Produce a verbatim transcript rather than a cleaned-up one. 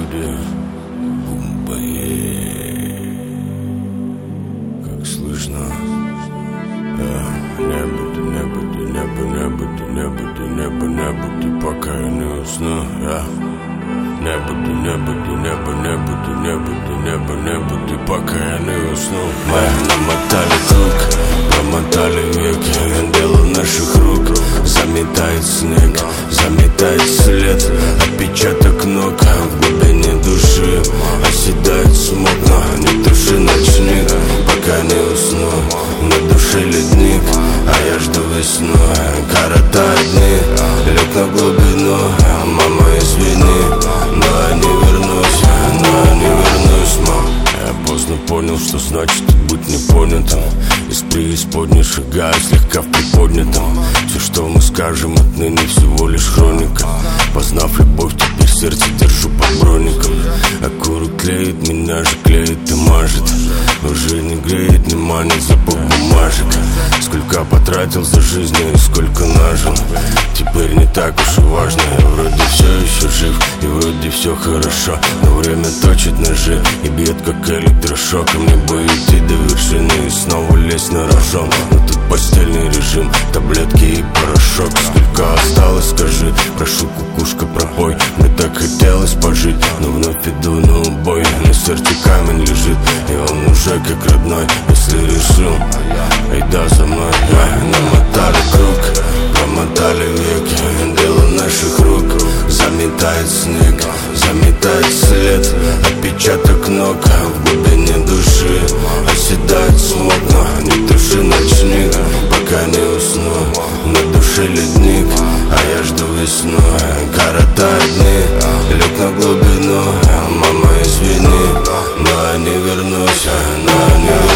люди, бумбае. Как слышно, я не буду, не буду, не буду, не буду, не буду, не буду, не буду, пока я не усну. Я не буду, не буду, не буду, не буду, не буду, не буду, не буду, пока я не усну. Мы намотали круг, промотали веки, дело наших рук. Заметает снег, заметает след, отпечаток ног в глубине души. Оседает смог, но не туши ночник, пока не усну. На душе ледник, а я жду весну. Коротают дни, лег на глубину. Мама, извини, но я не вернусь, но я не вернусь, мам. Я поздно понял, что значит быть непонятым. Из преисподней шагаю слегка в приподнятом. Все, что мы скажем, отныне всего лишь хроника. Познав любовь, теперь сердце держу под броником. Окурок клеит, меня же клеит и мажет. Уже не греет, не манит запах бумажек. Сколько потратил за жизнь и сколько нажил. Теперь не так уж и важно. Я вроде все еще жив и вроде все хорошо. Но время точит ножи и бьет как электрошок. И мне бы идти до вершины и снова лезть на рожон. Но тут постельный режим, таблетки и порошок. Сколько осталось, скажи, прошу, кукушка, пропой. Мне так хотелось пожить, но вновь иду на убой. На сердце камень лежит, и он уже как родной. Если решил, айда за мной. Намотали круг, промотали веки, дело наших рук. Заметает снег, заметает след, отпечаток ног в глубине души. Оседает смог, но не туши ночник, пока не усну. На душе ледник, а я жду весну. Коротают дни, лег на глубину. Мама, извини, но я не вернусь, но я не вернусь.